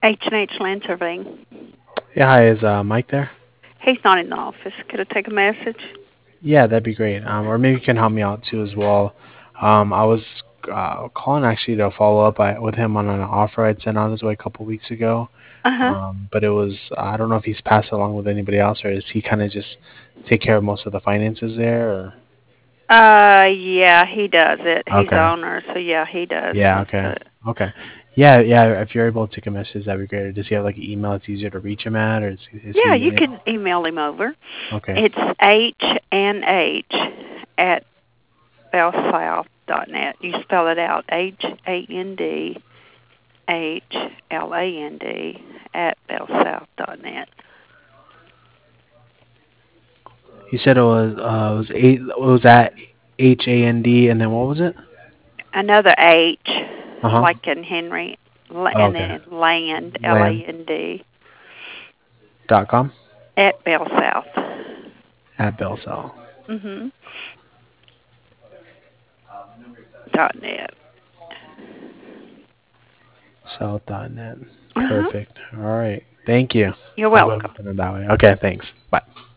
H&H Land Surveying. Yeah, hi, is Mike there? He's not in the office. Could I take a message? Yeah, that'd be great. Or maybe you can help me out too as well. I was calling actually to follow up with him on an offer I'd sent on his way a couple weeks ago. Uh-huh. But it was I don't know if he's passed along with anybody else, or does he kind of just take care of most of the finances there? Or Yeah, he does it. He's the okay, owner, so yeah, he does yeah, most okay, of it. okay, yeah, yeah. If you're able to take a message, that'd be great. Or does he have like an email it's easier to reach him at, or is Yeah, he you in? can email him over. Okay, It's HNH at bellsouth.net. You spell it out, HANDHLAND at bellsouth.net. he said it was eight. It was at HAND, and then what was it? Another H, Uh huh. like in Henry, Oh, and okay. then land, Land LAND, .com at bellsouth. at Bellsell. Mhm. .net. South.net. Uh huh. Perfect. All right. Thank you. You're I'll go ahead and welcome. send it that way. Okay. Thanks. Bye.